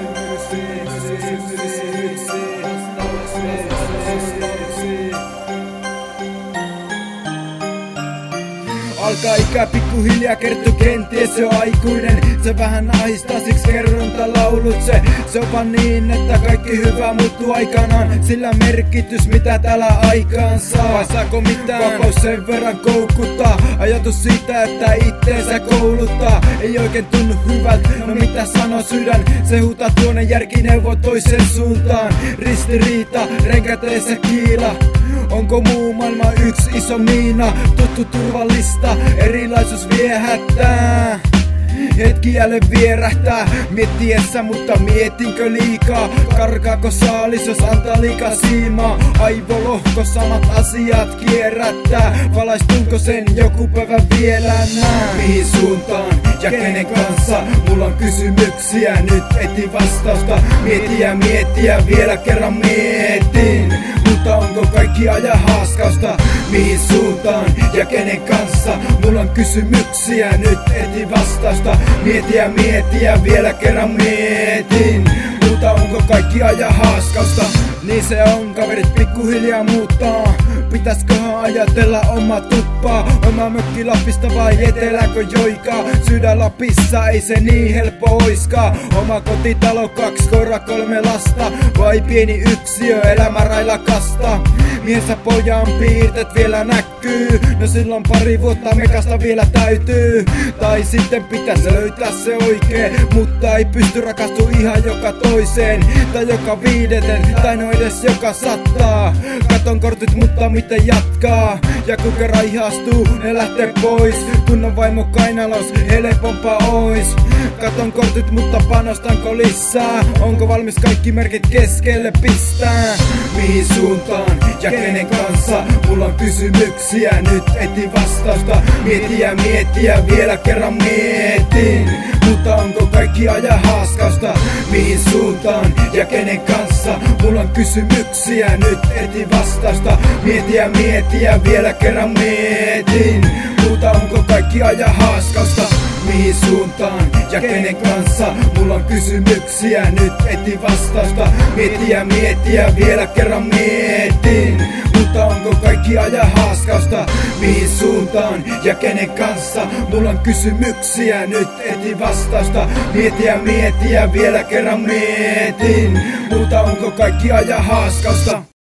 Alkaa ikä pikkuhiljaa kertoo kenties jo aikuinen. Se vähän ahistaa, siksi kerronta laulut. Se on vaan niin, että kaikki hyvä muuttuu aikanaan. Sillä merkitys mitä täällä aikaan saa. Vai saako mitään? Vapaus sen verran koukuttaa. Ajatus siitä, että itteensä kouluttaa. Ei oikein tunnu hyvältä, no mitä sanoo sydän. Se huutaa tuonne järkineuvo toisen suuntaan. Ristiriita, renkäteessä kiila. Onko muu maailma yksi iso miina? Tuttu turvallista, erilaisuus viehättää. Hetki jälleen vierähtää miettiessä, mutta mietinkö liikaa? Karkaako saalis, jos antaa liikaa siimaa? Aivolohko samat asiat kierrättää. Valaistunko sen joku päivä vielä nää? Mihin suuntaan ja kenen kanssa? Mulla on kysymyksiä, nyt etin vastausta. Mietiä, vielä kerran mietin. Mutta onko kaikki ajan haaskausta? Mihin suuntaan ja kenen kanssa? Mulla on kysymyksiä, nyt etin vastausta. Mietiä, vielä kerran mietin. Mutta onko kaikki ajan haaskausta? Niin se on, kaverit pikkuhiljaa muuttaa. Pitäisköhän ajatella oma tuppaa? Oma mökki Lapista vai eteläkö joikaa? Sydän Lapissa ei se niin helppo oiskaa. Oma kotitalo, 2 koiraa, 3 lasta. Vai pieni yksiö, elämä railakasta. Miensä pojan piirteet vielä näkyy. No silloin pari vuotta mekasta vielä täytyy. Tai sitten pitäis löytää se oikee. Mutta ei pysty rakastuu ihan joka toiseen. Tai joka viideten, tai no edes joka sattaa. Katon kortit, mutta miten jatkaa? Ja kun kerran ihastuu, ne lähtee pois. Kun on vaimo kainalos, helpompaa ois. Katon kortit, mutta panostanko lisää? Onko valmis kaikki merkit keskelle pistää? Mihin suuntaan ja kenen kanssa? Mulla on kysymyksiä, nyt etin vastausta. Mietiä, vielä kerran mietin. Mutta onko kaikki ajan haaskausta? Mihin suuntaan ja kenen kanssa? Mulla on kysymyksiä, nyt etin vastausta. Mietiä, vielä kerran mietin. Mutta onko kaikki ajan haaskausta? Mihin suuntaan ja kenen kanssa? Mulla on kysymyksiä, nyt etin vastausta. Mietiä, vielä kerran mietin. Mutta onko kaikki ajan haaskausta? Mihin suuntaan ja kenen kanssa? Mulla on kysymyksiä, nyt etin vastausta. Mietiä, vielä kerran mietin. Mutta onko kaikki ajan haaskausta?